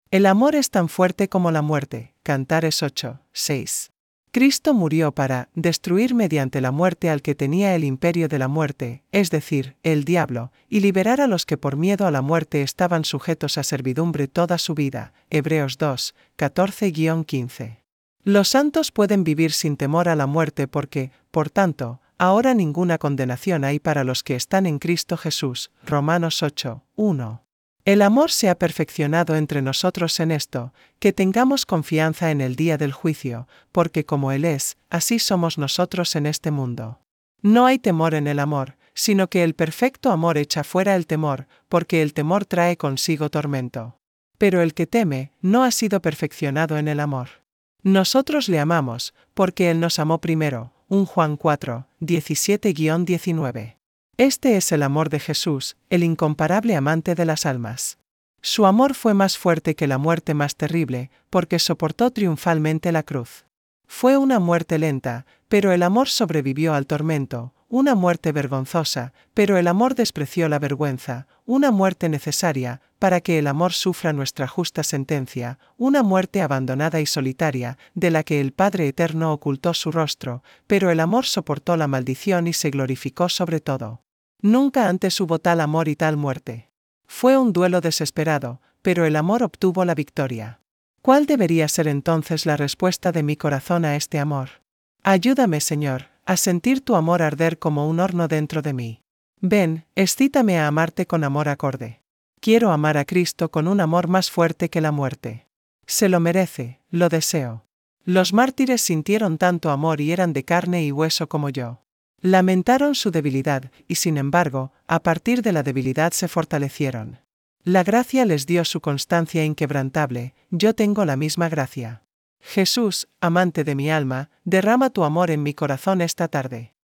El amor es tan fuerte como la muerte. Cantares 8, 6. Cristo murió para destruir mediante la muerte al que tenía el imperio de la muerte, es decir, el diablo, y liberar a los que por miedo a la muerte estaban sujetos a servidumbre toda su vida. Hebreos 2, 14-15. Los santos pueden vivir sin temor a la muerte porque, por tanto, ahora ninguna condenación hay para los que están en Cristo Jesús. Romanos 8, 1. El amor se ha perfeccionado entre nosotros en esto, que tengamos confianza en el día del juicio, porque como Él es, así somos nosotros en este mundo. No hay temor en el amor, sino que el perfecto amor echa fuera el temor, porque el temor trae consigo tormento. Pero el que teme, no ha sido perfeccionado en el amor. Nosotros le amamos, porque Él nos amó primero. 1 Juan 4, 17-19. Este es el amor de Jesús, el incomparable amante de las almas. Su amor fue más fuerte que la muerte más terrible, porque soportó triunfalmente la cruz. Fue una muerte lenta, pero el amor sobrevivió al tormento, una muerte vergonzosa, pero el amor despreció la vergüenza, una muerte necesaria, para que el amor sufra nuestra justa sentencia, una muerte abandonada y solitaria, de la que el Padre Eterno ocultó su rostro, pero el amor soportó la maldición y se glorificó sobre todo. Nunca antes hubo tal amor y tal muerte. Fue un duelo desesperado, pero el amor obtuvo la victoria. ¿Cuál debería ser entonces la respuesta de mi corazón a este amor? Ayúdame, Señor, a sentir tu amor arder como un horno dentro de mí. Ven, excítame a amarte con amor acorde. Quiero amar a Cristo con un amor más fuerte que la muerte. Se lo merece, lo deseo. Los mártires sintieron tanto amor y eran de carne y hueso como yo. Lamentaron su debilidad, y sin embargo, a partir de la debilidad se fortalecieron. La gracia les dio su constancia inquebrantable, yo tengo la misma gracia. Jesús, amante de mi alma, derrama tu amor en mi corazón esta tarde.